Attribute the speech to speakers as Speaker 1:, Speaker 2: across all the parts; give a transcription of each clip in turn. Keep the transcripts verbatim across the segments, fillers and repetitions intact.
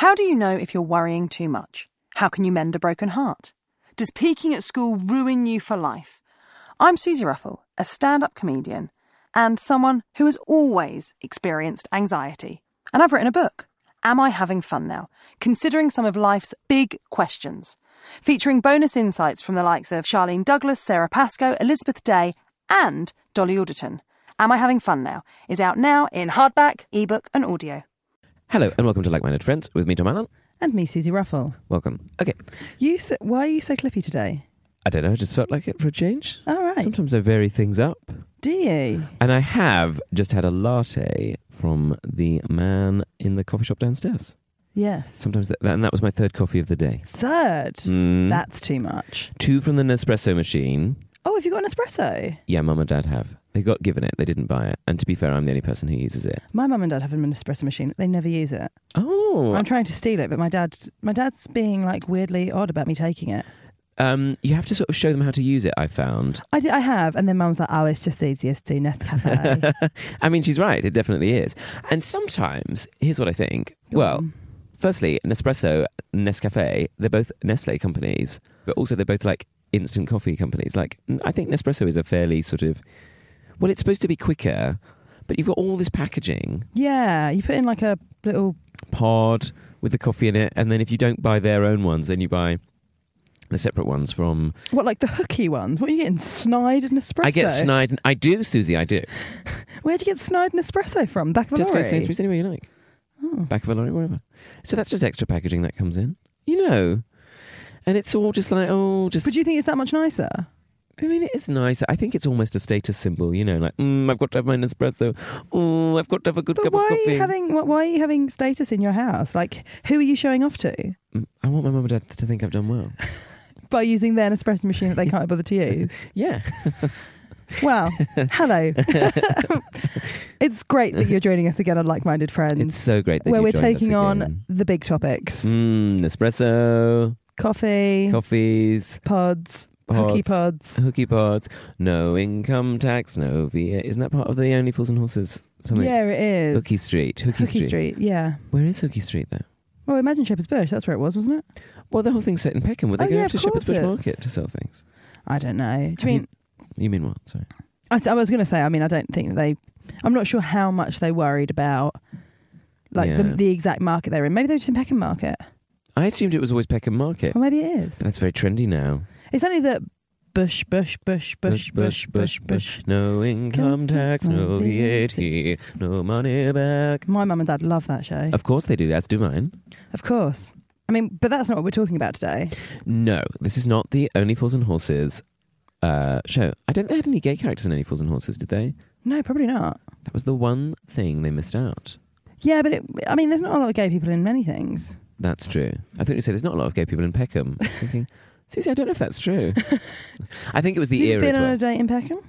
Speaker 1: How do you know if you're worrying too much? How can you mend a broken heart? Does peaking at school ruin you for life? I'm Susie Ruffle, a stand-up comedian and someone who has always experienced anxiety. And I've written a book, Am I Having Fun Now? Considering some of life's big questions, featuring bonus insights from the likes of Charlene Douglas, Sarah Pascoe, Elizabeth Day and Dolly Alderton. Am I Having Fun Now is out now in hardback, ebook and audio.
Speaker 2: Hello and welcome to Like-Minded Friends with me, Tom Allen.
Speaker 3: And me, Susie Ruffle.
Speaker 2: Welcome. Okay.
Speaker 3: You so, why are you so clippy today?
Speaker 2: I don't know, I just felt like it for a change.
Speaker 3: All right.
Speaker 2: Sometimes I vary things up.
Speaker 3: Do you?
Speaker 2: And I have just had a latte from the man in the coffee shop downstairs.
Speaker 3: Yes.
Speaker 2: Sometimes that, and that was my third coffee of the day.
Speaker 3: Third?
Speaker 2: Mm.
Speaker 3: That's too much.
Speaker 2: Two from the Nespresso machine.
Speaker 3: Oh, have you got an espresso?
Speaker 2: Yeah, Mum and Dad have. They got given it, they didn't buy it. And to be fair, I'm the only person who uses it.
Speaker 3: My mum and dad have an espresso machine. They never use it.
Speaker 2: Oh.
Speaker 3: I'm trying to steal it, but my dad, my dad's being like weirdly odd about me taking it.
Speaker 2: Um, you have to sort of show them how to use it, I found.
Speaker 3: I, did, I have, and then mum's like, oh, it's just easiest to Nescafe.
Speaker 2: I mean, she's right, it definitely is. And sometimes, here's what I think.
Speaker 3: Go
Speaker 2: well,
Speaker 3: on.
Speaker 2: Firstly, Nespresso, Nescafe, they're both Nestle companies, but also they're both like instant coffee companies. Like, I think Nespresso is a fairly sort of, well, it's supposed to be quicker, but you've got all this packaging.
Speaker 3: Yeah, you put in like a little
Speaker 2: pod with the coffee in it, and then if you don't buy their own ones, then you buy the separate ones from...
Speaker 3: What, like the hooky ones? What are you getting, Snide and Espresso?
Speaker 2: I get Snide, I do, Susie, I do.
Speaker 3: Where'd you get Snide and Espresso from? Back of a
Speaker 2: Tesco,
Speaker 3: lorry?
Speaker 2: Sainsbury's, anywhere you like.
Speaker 3: Oh.
Speaker 2: Back of a lorry, wherever. So that's just extra packaging that comes in. You know. And it's all just like, oh, just...
Speaker 3: But do you think it's that much nicer?
Speaker 2: I mean, it is nice. I think it's almost a status symbol, you know, like, mm, I've got to have my Nespresso. Oh, I've got to have a good
Speaker 3: But
Speaker 2: cup
Speaker 3: why
Speaker 2: of coffee.
Speaker 3: Are you having, why are you having status in your house? Like, who are you showing off to?
Speaker 2: Mm, I want my mum and dad to think I've done well.
Speaker 3: By using their Nespresso machine that they can't bother to use?
Speaker 2: Yeah.
Speaker 3: Well, hello. It's great that you're joining us again on Like-Minded Friends.
Speaker 2: It's so great that
Speaker 3: where
Speaker 2: you
Speaker 3: we're
Speaker 2: joined us
Speaker 3: taking on
Speaker 2: again.
Speaker 3: the big topics.
Speaker 2: Mm, Nespresso,
Speaker 3: Coffee,
Speaker 2: coffees,
Speaker 3: pods,
Speaker 2: pods,
Speaker 3: hooky pods.
Speaker 2: hooky pods, no income tax, no V A. Isn't that part of the Only Fools and Horses? Something?
Speaker 3: Yeah, it is.
Speaker 2: Hooky Street. Hooky,
Speaker 3: Hooky
Speaker 2: Street.
Speaker 3: Street, yeah.
Speaker 2: Where is Hooky Street, though?
Speaker 3: Well, imagine Shepherd's Bush. That's where it was, wasn't it?
Speaker 2: Well, the whole thing's set in Peckham. Would they
Speaker 3: Oh,
Speaker 2: go
Speaker 3: yeah,
Speaker 2: over to
Speaker 3: of
Speaker 2: Shepherd's Bush
Speaker 3: course
Speaker 2: Market
Speaker 3: it's-
Speaker 2: to sell things?
Speaker 3: I don't know. Do you
Speaker 2: Have
Speaker 3: mean...
Speaker 2: You mean what? Sorry.
Speaker 3: I, I was going to say, I mean, I don't think they... I'm not sure how much they worried about like
Speaker 2: Yeah.
Speaker 3: the, the exact market they're in. Maybe they're just in Peckham Market.
Speaker 2: I assumed it was always Peckham Market.
Speaker 3: Or maybe it is.
Speaker 2: But that's very trendy now.
Speaker 3: It's only that Bush, Bush, Bush, Bush, Bush, Bush, Bush.
Speaker 2: No income tax, no V A T, no money back.
Speaker 3: My mum and dad love that show.
Speaker 2: Of course they do, as do mine.
Speaker 3: Of course. I mean, but that's not what we're talking about today.
Speaker 2: No, this is not the Only Fools and Horses uh, show. I don't think they had any gay characters in Only Fools and Horses, did they?
Speaker 3: No, probably not.
Speaker 2: That was the one thing they missed out.
Speaker 3: Yeah, but it, I mean, there's not a lot of gay people in many things.
Speaker 2: That's true. I think you said there's not a lot of gay people in Peckham. I was thinking, Susie, I don't know if that's true. I think it was the
Speaker 3: You've
Speaker 2: era
Speaker 3: been
Speaker 2: as
Speaker 3: on
Speaker 2: well.
Speaker 3: a date in Peckham?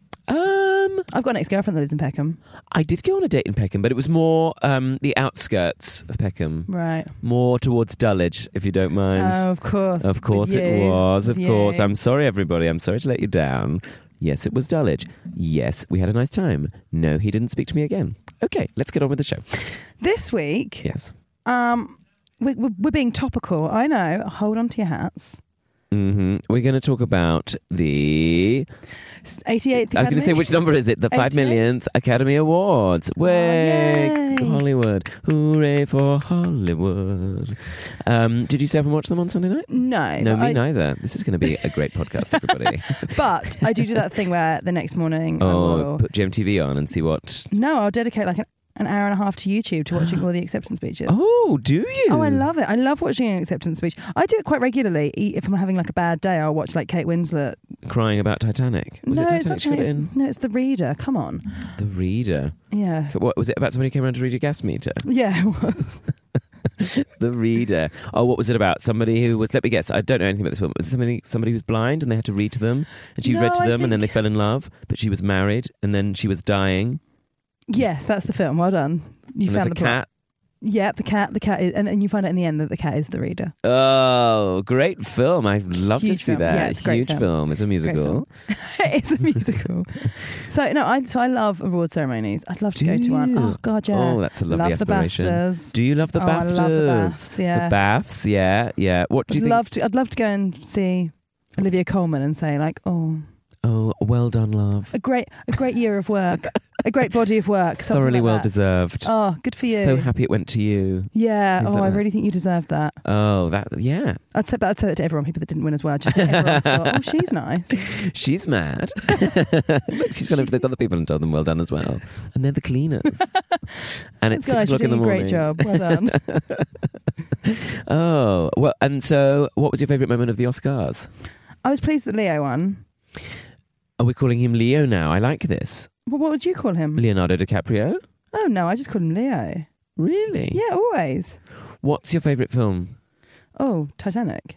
Speaker 2: Um,
Speaker 3: I've got an ex-girlfriend that lives in Peckham.
Speaker 2: I did go on a date in Peckham, but it was more um, the outskirts of Peckham.
Speaker 3: Right.
Speaker 2: More towards Dulwich, if you don't mind.
Speaker 3: Oh, of course.
Speaker 2: Of course
Speaker 3: With
Speaker 2: it
Speaker 3: you.
Speaker 2: was, of
Speaker 3: With
Speaker 2: course.
Speaker 3: you.
Speaker 2: I'm sorry, everybody. I'm sorry to let you down. Yes, it was Dulwich. Yes, we had a nice time. No, he didn't speak to me again. Okay, let's get on with the show.
Speaker 3: This week,
Speaker 2: Yes.
Speaker 3: um, we, we're, we're being topical. I know. Hold on to your hats.
Speaker 2: hmm We're going to talk about the...
Speaker 3: eighty-eighth
Speaker 2: I was going to say, which number is it? The five
Speaker 3: eighty-eight?
Speaker 2: millionth Academy Awards. Way!
Speaker 3: yay.
Speaker 2: Hollywood. Hooray for Hollywood. Um, did you stay up and watch them on Sunday night?
Speaker 3: No.
Speaker 2: No,
Speaker 3: but
Speaker 2: me
Speaker 3: I,
Speaker 2: neither. This is going to be a great podcast, everybody.
Speaker 3: But I do do that thing where the next morning I
Speaker 2: Oh,
Speaker 3: will...
Speaker 2: put G M T V on and see what...
Speaker 3: No, I'll dedicate like an, an hour and a half to YouTube to watching all the acceptance speeches.
Speaker 2: Oh, do you?
Speaker 3: Oh, I love it. I love watching an acceptance speech. I do it quite regularly. E- If I'm having like a bad day, I'll watch like Kate Winslet.
Speaker 2: Crying about Titanic. Was
Speaker 3: no,
Speaker 2: it
Speaker 3: it's
Speaker 2: Titanic
Speaker 3: not
Speaker 2: she got
Speaker 3: Kate,
Speaker 2: it in?
Speaker 3: No, it's The Reader. Come on.
Speaker 2: The Reader.
Speaker 3: Yeah.
Speaker 2: What was it about? Somebody who came around to read your gas meter?
Speaker 3: Yeah, it was.
Speaker 2: The Reader. Oh, what was it about? Somebody who was, let me guess, I don't know anything about this film. Was it somebody, somebody who was blind and they had to read to them? And she
Speaker 3: No,
Speaker 2: read to
Speaker 3: I
Speaker 2: them and then they
Speaker 3: think-
Speaker 2: fell in love, but she was married and then she was dying.
Speaker 3: Yes, that's the film. Well done. You
Speaker 2: and there's
Speaker 3: found
Speaker 2: a
Speaker 3: the plot.
Speaker 2: cat
Speaker 3: Yeah, the cat. The cat is, and, and you find out in the end that the cat is the reader.
Speaker 2: Oh, great film! I'd love
Speaker 3: Huge
Speaker 2: to see
Speaker 3: film.
Speaker 2: that.
Speaker 3: Yeah, it's a great
Speaker 2: Huge
Speaker 3: film.
Speaker 2: film. It's a musical.
Speaker 3: It's a musical. So no, I so I love award ceremonies. I'd love to
Speaker 2: Do
Speaker 3: go to one.
Speaker 2: you?
Speaker 3: Oh God, yeah.
Speaker 2: Oh, that's a lovely
Speaker 3: love
Speaker 2: aspiration.
Speaker 3: The BAFTAs.
Speaker 2: Do you love the
Speaker 3: oh,
Speaker 2: BAFTAs?
Speaker 3: I love the BAFTs. Yeah.
Speaker 2: The BAFTs, yeah, yeah. What do
Speaker 3: I'd
Speaker 2: you think?
Speaker 3: love to. I'd love to go and see Olivia Colman and say like, oh,
Speaker 2: Oh, well done, love.
Speaker 3: a great, a great year of work, a great body of work, something
Speaker 2: Thoroughly
Speaker 3: like
Speaker 2: well
Speaker 3: that.
Speaker 2: deserved.
Speaker 3: Oh, good for you.
Speaker 2: So happy it went to you.
Speaker 3: Yeah.
Speaker 2: Things
Speaker 3: Oh,
Speaker 2: like
Speaker 3: I
Speaker 2: that.
Speaker 3: really think you deserved that.
Speaker 2: Oh, that yeah.
Speaker 3: I'd say, but I'd say that to everyone, people that didn't win as well. Just everyone thought, oh, she's nice.
Speaker 2: She's mad. Look, she's gone over to those other people and told them well done as well. And they're the cleaners. And it's
Speaker 3: Guys,
Speaker 2: six o'clock
Speaker 3: you're
Speaker 2: in the
Speaker 3: doing a
Speaker 2: morning.
Speaker 3: great job. Well done.
Speaker 2: Oh, well, and so what was your favourite moment of the Oscars?
Speaker 3: I was pleased that Leo won.
Speaker 2: Are we calling him Leo now? I like this.
Speaker 3: Well, what would you call him?
Speaker 2: Leonardo DiCaprio?
Speaker 3: Oh no, I just call him Leo.
Speaker 2: Really?
Speaker 3: Yeah, always.
Speaker 2: What's your favourite film?
Speaker 3: Oh, Titanic.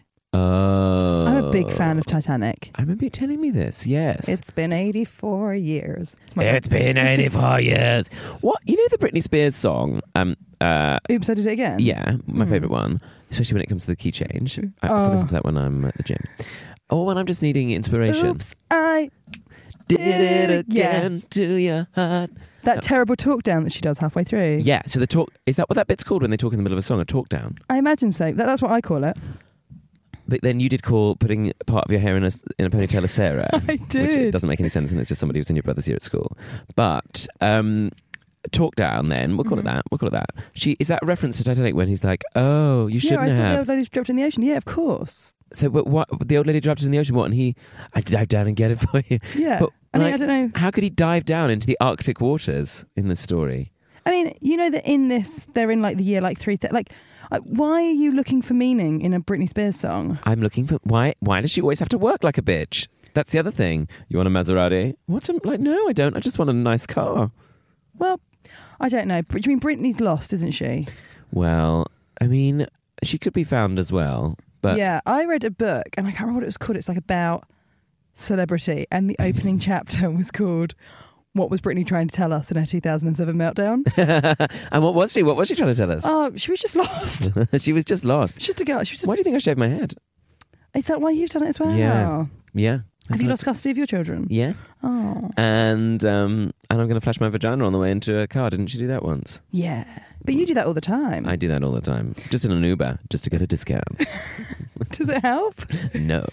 Speaker 2: Oh.
Speaker 3: I'm a big fan of Titanic.
Speaker 2: I remember you telling me this, yes.
Speaker 3: It's been eighty-four years. It's my
Speaker 2: It's been eighty-four years. What? You know the Britney Spears song? Um, uh,
Speaker 3: Oops, I did it again.
Speaker 2: yeah, my
Speaker 3: Hmm.
Speaker 2: favourite one, especially when it comes to the key change. I
Speaker 3: Oh.
Speaker 2: often listen to that when I'm at the gym. Or when I'm just needing inspiration.
Speaker 3: Oops, I
Speaker 2: Did it
Speaker 3: Yeah.
Speaker 2: again to your heart.
Speaker 3: that terrible talk down that she does halfway through.
Speaker 2: Yeah, so the talk, is that what that bit's called when they talk in the middle of a song, a talk down?
Speaker 3: I imagine so. That, that's what I call it.
Speaker 2: But then you did call putting part of your hair in a, in a ponytail a Sarah.
Speaker 3: I
Speaker 2: Which
Speaker 3: did.
Speaker 2: it doesn't make any sense, and it's just somebody who's in your brother's year at school. But um, talk down then, we'll call
Speaker 3: Mhm.
Speaker 2: it that, we'll call it that. She, is that a reference to Titanic when he's like, oh, you
Speaker 3: Yeah,
Speaker 2: shouldn't
Speaker 3: I thought the
Speaker 2: have.
Speaker 3: old lady dropped in the ocean. Yeah, of course.
Speaker 2: So but what, the old lady dropped it in the ocean, what? And he, I dive down and get it for you.
Speaker 3: Yeah.
Speaker 2: But,
Speaker 3: I mean,
Speaker 2: like,
Speaker 3: I don't know.
Speaker 2: How could he dive down into the Arctic waters in this story?
Speaker 3: I mean, you know that in this, they're in like the year like three. Th- like, uh, why are you looking for meaning in a Britney Spears song?
Speaker 2: I'm looking for, why Why does she always have to work like a bitch? That's the other thing. You want a Maserati? What's a, like, no, I don't. I just want a nice car.
Speaker 3: Well, I don't know. But I mean, Britney's lost, isn't she?
Speaker 2: Well, I mean, she could be found as well. But
Speaker 3: Yeah, I read a book and I can't remember what it was called. It's like about celebrity, and the opening chapter was called "What Was Britney Trying to Tell Us in Her two thousand seven Meltdown?"
Speaker 2: and what was she? What was she trying to tell us?
Speaker 3: Oh, she was just lost.
Speaker 2: She was just lost.
Speaker 3: She's just a girl. She was just.
Speaker 2: Why do you think I shaved my head?
Speaker 3: Is that why you've done it as well?
Speaker 2: Yeah. Yeah.
Speaker 3: Have you lost custody of your children?
Speaker 2: Yeah.
Speaker 3: Oh,
Speaker 2: And um, and I'm going to flash my vagina on the way into a car. Didn't she do that once?
Speaker 3: yeah. But you do that all the time.
Speaker 2: I do that all the time. Just in an Uber, just to get a discount.
Speaker 3: Does it help?
Speaker 2: No.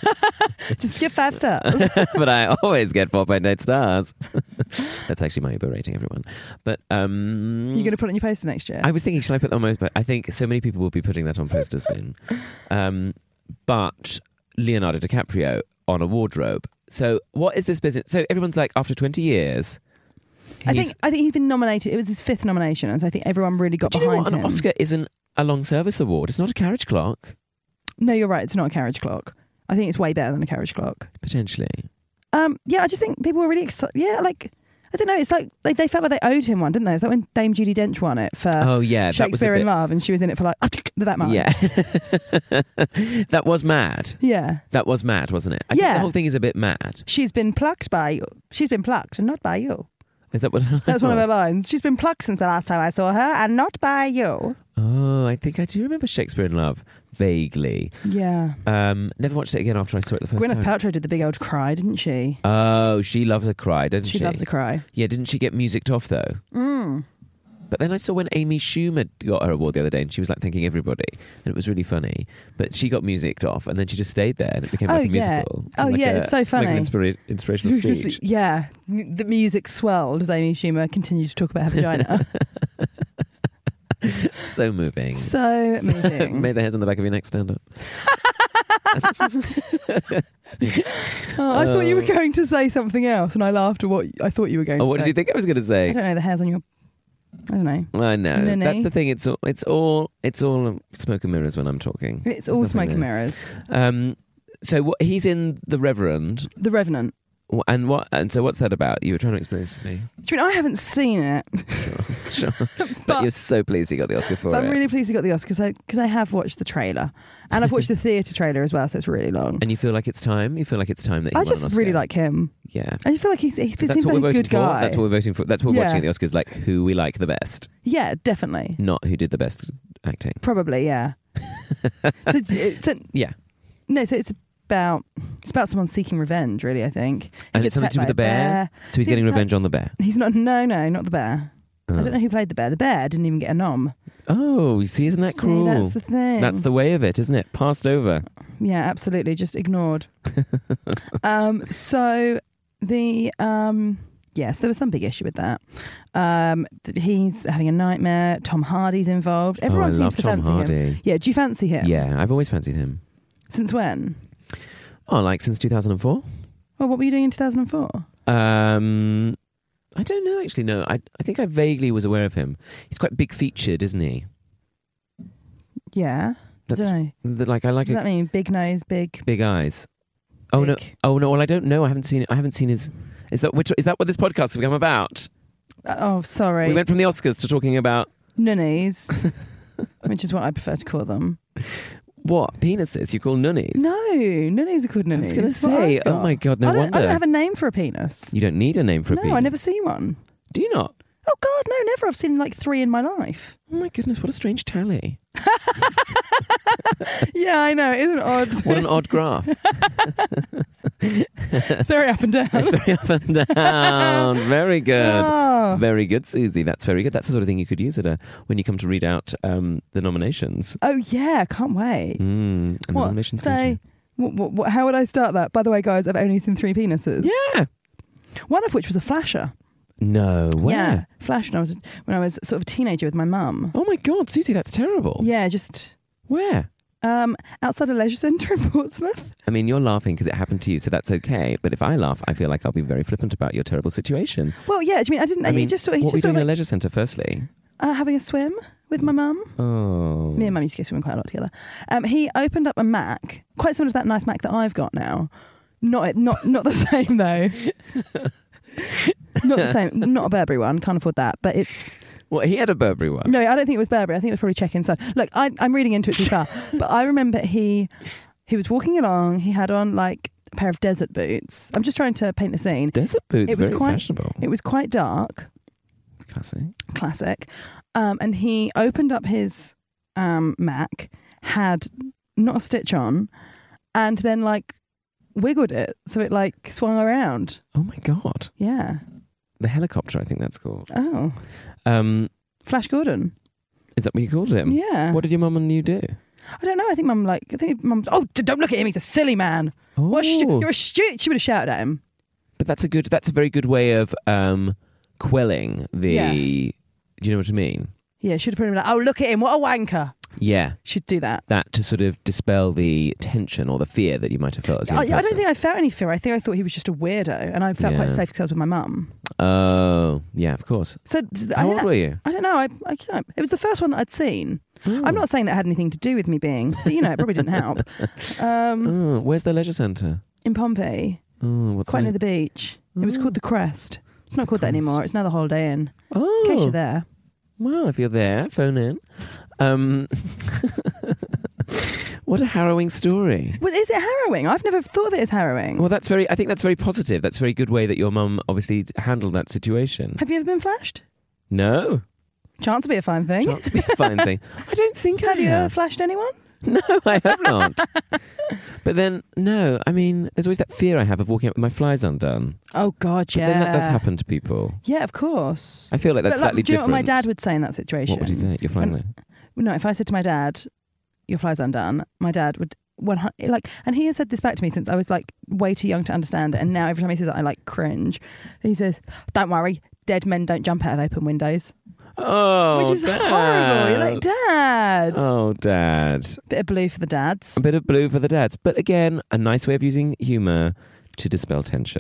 Speaker 3: Just to get five stars.
Speaker 2: But I always get four point eight stars. That's actually my Uber rating, everyone. But um,
Speaker 3: You're going to put it on your poster next year?
Speaker 2: I was thinking, should I put that on my... But I think so many people will be putting that on posters soon. Um, but Leonardo DiCaprio on a wardrobe. So what is this business? So everyone's like, after twenty years...
Speaker 3: I
Speaker 2: he's-
Speaker 3: think I think he's been nominated. It was his fifth nomination, and so I think everyone really got
Speaker 2: Do you know
Speaker 3: behind
Speaker 2: what? An
Speaker 3: him.
Speaker 2: Oscar isn't a long service award. It's not a carriage clock,
Speaker 3: No, you're right. It's not a carriage clock. I think it's way better than a carriage clock.
Speaker 2: potentially.
Speaker 3: Um, yeah, I just think people were really excited. Yeah, like I don't know. It's like they, they felt like they owed him one, didn't they? Is that when Dame Judi Dench won it for
Speaker 2: Oh, yeah. that was a
Speaker 3: Shakespeare in
Speaker 2: bit-
Speaker 3: Love, and she was in it for like that much.
Speaker 2: Yeah. That was mad.
Speaker 3: Yeah.
Speaker 2: That was mad, wasn't it? I think
Speaker 3: Yeah.
Speaker 2: the whole thing is a bit mad.
Speaker 3: She's been plucked by you. She's been plucked and not by you.
Speaker 2: Is that what
Speaker 3: That's one of her
Speaker 2: was?
Speaker 3: lines. She's been plucked since the last time I saw her and not by you.
Speaker 2: Oh, I think I do remember Shakespeare in Love, vaguely.
Speaker 3: Yeah.
Speaker 2: Um, never watched it again after I saw it the first
Speaker 3: Gwyneth
Speaker 2: time.
Speaker 3: Paltrow did the big old cry, didn't she?
Speaker 2: Oh, she loves a cry, doesn't she?
Speaker 3: She loves a cry.
Speaker 2: Yeah, didn't she get musicked off, though?
Speaker 3: Mm.
Speaker 2: But then I saw when Amy Schumer got her award the other day, and she was like thanking everybody, and it was really funny. But she got musicked off, and then she just stayed there, and it became
Speaker 3: Oh,
Speaker 2: like a
Speaker 3: yeah.
Speaker 2: musical.
Speaker 3: Oh,
Speaker 2: Like
Speaker 3: yeah,
Speaker 2: a-
Speaker 3: it's so
Speaker 2: Like
Speaker 3: funny.
Speaker 2: an inspira- inspirational speech.
Speaker 3: Yeah. M- The music swelled as Amy Schumer continued to talk about her vagina.
Speaker 2: So moving.
Speaker 3: So moving.
Speaker 2: May the hairs on the back of your neck stand up.
Speaker 3: Oh, I thought you were going to say something else, and I laughed at what I thought you were going
Speaker 2: Oh,
Speaker 3: to
Speaker 2: what
Speaker 3: say.
Speaker 2: did you think I was going to
Speaker 3: I
Speaker 2: say?
Speaker 3: don't know, the hairs on your... I don't know.
Speaker 2: I know.
Speaker 3: Ninny.
Speaker 2: That's the thing. It's all, it's all, it's all smoke and mirrors when I'm talking.
Speaker 3: It's
Speaker 2: There's
Speaker 3: all
Speaker 2: nothing
Speaker 3: smoke and
Speaker 2: there.
Speaker 3: mirrors.
Speaker 2: Um, so what, he's in The Reverend.
Speaker 3: The Revenant.
Speaker 2: Wh- And what? And so, what's that about? You were trying to explain this to me.
Speaker 3: Do you mean I haven't seen it?
Speaker 2: Sure, sure. but,
Speaker 3: But-
Speaker 2: you're so pleased you got the Oscar for
Speaker 3: But
Speaker 2: it.
Speaker 3: I'm really pleased he got the Oscar because I, 'cause I have watched the trailer. And I've watched the theatre trailer as well, so it's really long.
Speaker 2: and you feel like it's time. You feel like it's time that he
Speaker 3: I
Speaker 2: won an
Speaker 3: just
Speaker 2: Oscar?
Speaker 3: really like him.
Speaker 2: Yeah.
Speaker 3: I just feel like he's, he just
Speaker 2: That's
Speaker 3: seems
Speaker 2: what
Speaker 3: like
Speaker 2: we're
Speaker 3: a
Speaker 2: voting
Speaker 3: good
Speaker 2: for.
Speaker 3: guy.
Speaker 2: That's what we're voting for. That's what we're
Speaker 3: Yeah.
Speaker 2: watching at the Oscars. Like who we like the best,
Speaker 3: Yeah, definitely.
Speaker 2: not who did the best acting.
Speaker 3: Probably, yeah. so, it's a,
Speaker 2: Yeah.
Speaker 3: no, so it's about it's about someone seeking revenge, really, I think. He
Speaker 2: And
Speaker 3: gets
Speaker 2: it's something to do with
Speaker 3: attacked
Speaker 2: the
Speaker 3: by a
Speaker 2: bear. So he's
Speaker 3: He's
Speaker 2: getting
Speaker 3: attacked-
Speaker 2: revenge on the bear.
Speaker 3: He's not, no, no, not the bear. I
Speaker 2: Oh.
Speaker 3: don't know who played the bear. The bear didn't even get a nom.
Speaker 2: Oh, you see, isn't that
Speaker 3: See,
Speaker 2: cruel?
Speaker 3: that's the thing.
Speaker 2: That's the way of it, isn't it? Passed over.
Speaker 3: Yeah, absolutely. Just ignored. um, so the um, yes, there was some big issue with that. Um, th- he's having a nightmare. Tom Hardy's involved. Everyone
Speaker 2: oh, I
Speaker 3: seems
Speaker 2: love
Speaker 3: to
Speaker 2: Tom
Speaker 3: fancy him.
Speaker 2: Hardy.
Speaker 3: Yeah, do you fancy him?
Speaker 2: Yeah, I've always fancied him.
Speaker 3: Since when?
Speaker 2: Oh, like since two thousand four?
Speaker 3: Well, what were you doing in two thousand four?
Speaker 2: Um, I don't know, actually. No, I I think I vaguely was aware of him. He's quite big featured, isn't he?
Speaker 3: Yeah.
Speaker 2: That's
Speaker 3: I don't know.
Speaker 2: the, like I like
Speaker 3: Does
Speaker 2: a,
Speaker 3: that mean big nose, big?
Speaker 2: big eyes. Oh no!
Speaker 3: big-
Speaker 2: Oh no! Well, I don't know. I haven't seen. I haven't seen his. Is that which? Is that what this podcast has become about?
Speaker 3: Oh, sorry.
Speaker 2: We went from the Oscars to talking about
Speaker 3: Nunnies, which is what I prefer to call them.
Speaker 2: what penises you call nunnies.
Speaker 3: No, nunnies are called
Speaker 2: I
Speaker 3: nunnies.
Speaker 2: was going to
Speaker 3: That's what
Speaker 2: say.
Speaker 3: I've
Speaker 2: Oh
Speaker 3: got.
Speaker 2: my god! No
Speaker 3: I don't,
Speaker 2: wonder
Speaker 3: I don't have a name for a penis.
Speaker 2: you don't need a name for a
Speaker 3: No,
Speaker 2: penis.
Speaker 3: I never see one.
Speaker 2: Do you not?
Speaker 3: Oh God, no, never. I've seen like three in my life.
Speaker 2: Oh my goodness! What a strange tally.
Speaker 3: Yeah, I know. Isn't it odd?
Speaker 2: What an odd graph.
Speaker 3: It's very up and down.
Speaker 2: It's very up and down. Very good.
Speaker 3: Oh.
Speaker 2: Very good, Susie. That's very good. That's the sort of thing you could use at a when you come to read out um, the nominations.
Speaker 3: Oh yeah, can't wait.
Speaker 2: Mm, and the
Speaker 3: What?
Speaker 2: nominations
Speaker 3: Say,
Speaker 2: committee.
Speaker 3: what, what, what, how would I start that? By the way, guys, I've only seen three penises.
Speaker 2: Yeah.
Speaker 3: One of which was a flasher.
Speaker 2: No. Where?
Speaker 3: Yeah, flash when I was when I was sort of a teenager with my mum.
Speaker 2: Oh my God, Susie, that's terrible.
Speaker 3: Yeah, just
Speaker 2: Where?
Speaker 3: um, outside a leisure centre in Portsmouth.
Speaker 2: I mean, you're laughing because it happened to you, so that's okay. But if I laugh, I feel like I'll be very flippant about your terrible situation.
Speaker 3: Well, yeah. Do you mean I didn't?
Speaker 2: I
Speaker 3: he
Speaker 2: mean,
Speaker 3: just sort of,
Speaker 2: what
Speaker 3: he's
Speaker 2: were you
Speaker 3: just sort
Speaker 2: doing
Speaker 3: of
Speaker 2: in a
Speaker 3: like,
Speaker 2: leisure centre, firstly?
Speaker 3: uh, having a swim with my mum.
Speaker 2: Oh.
Speaker 3: Me and mum used to go swimming quite a lot together. Um, he opened up a Mac, quite similar to that nice Mac that I've got now. Not not not the same though. Not the same. Not a Burberry one. Can't afford that. But it's
Speaker 2: What, he had a Burberry one?
Speaker 3: no. I don't think it was Burberry. I think it was probably Check Inside. Look, I, I'm reading into it too far. But I remember he he was walking along. He had on like a pair of desert boots. I'm just trying to paint the scene.
Speaker 2: Desert boots,
Speaker 3: It was
Speaker 2: very
Speaker 3: quite-
Speaker 2: fashionable.
Speaker 3: It was quite dark.
Speaker 2: Classic.
Speaker 3: Classic. Um, and he opened up his um, Mac, had not a stitch on, and then like wiggled it so it like swung around.
Speaker 2: Oh my God.
Speaker 3: Yeah.
Speaker 2: The helicopter, I think that's called.
Speaker 3: Oh.
Speaker 2: Um,
Speaker 3: Flash Gordon.
Speaker 2: is that what you called him?
Speaker 3: Yeah.
Speaker 2: What did your mum and you do?
Speaker 3: I don't know. I think mum like I think mum. Oh, d- don't look at him. He's a silly man.
Speaker 2: Oh,
Speaker 3: What? A stu- you're a stute. She would have shouted at him.
Speaker 2: but that's a good. That's a very good way of um, quelling the.
Speaker 3: Yeah.
Speaker 2: Do you know what I mean?
Speaker 3: Yeah. Should have put him like, oh, look at him. What a wanker.
Speaker 2: Yeah,
Speaker 3: Should do that.
Speaker 2: that to sort of dispel the tension or the fear that you might have felt as a
Speaker 3: I,
Speaker 2: young
Speaker 3: I don't
Speaker 2: person.
Speaker 3: think I felt any fear. I think I thought he was just a weirdo, and I felt quite
Speaker 2: Yeah.
Speaker 3: safe because I was with my mum.
Speaker 2: Oh, yeah, of course.
Speaker 3: So th-
Speaker 2: How
Speaker 3: I,
Speaker 2: old were you?
Speaker 3: I don't know. I, I can't- it was the first one that I'd seen. I'm not saying that had anything to do with me being, but you know, it probably didn't help. Um,
Speaker 2: Oh, where's the leisure centre?
Speaker 3: in Pompey,
Speaker 2: Oh, what's
Speaker 3: quite
Speaker 2: the
Speaker 3: near the beach. It was
Speaker 2: Oh.
Speaker 3: called the Crest. It's not
Speaker 2: The
Speaker 3: called that
Speaker 2: Crest.
Speaker 3: anymore. It's now the Holiday Inn.
Speaker 2: Oh,
Speaker 3: In case you're there.
Speaker 2: well, if you're there, phone in. Um, what a harrowing story.
Speaker 3: Well, is it harrowing? I've never thought of it as harrowing.
Speaker 2: Well, that's very. I think that's very positive. That's a very good way that your mum obviously handled that situation.
Speaker 3: Have you ever been flashed?
Speaker 2: No,
Speaker 3: Chance would be a fine thing.
Speaker 2: chance to be a fine thing. I don't think
Speaker 3: Have
Speaker 2: I
Speaker 3: you ever
Speaker 2: have.
Speaker 3: flashed anyone?
Speaker 2: No, I have not. But then, no. I mean, there's always that fear I have of walking out with my flies undone.
Speaker 3: Oh God,
Speaker 2: But
Speaker 3: yeah.
Speaker 2: then that does happen to people.
Speaker 3: Yeah, of course.
Speaker 2: I feel like that's
Speaker 3: But, like,
Speaker 2: slightly
Speaker 3: do you know
Speaker 2: different.
Speaker 3: what my dad would say in that situation?
Speaker 2: What would he say? You're flying
Speaker 3: When-
Speaker 2: low.
Speaker 3: No, if I said to my dad, "Your fly's undone," my dad would one hu- like, and he has said this back to me since I was like way too young to understand it, and now every time he says it, I like cringe. He says, "Don't worry, dead men don't jump out of open windows,"
Speaker 2: Oh,
Speaker 3: which is
Speaker 2: Dad.
Speaker 3: horrible. You're like, Dad.
Speaker 2: Oh, Dad.
Speaker 3: Bit of blue for the dads.
Speaker 2: A bit of blue for the dads. But again, a nice way of using humour to dispel tension.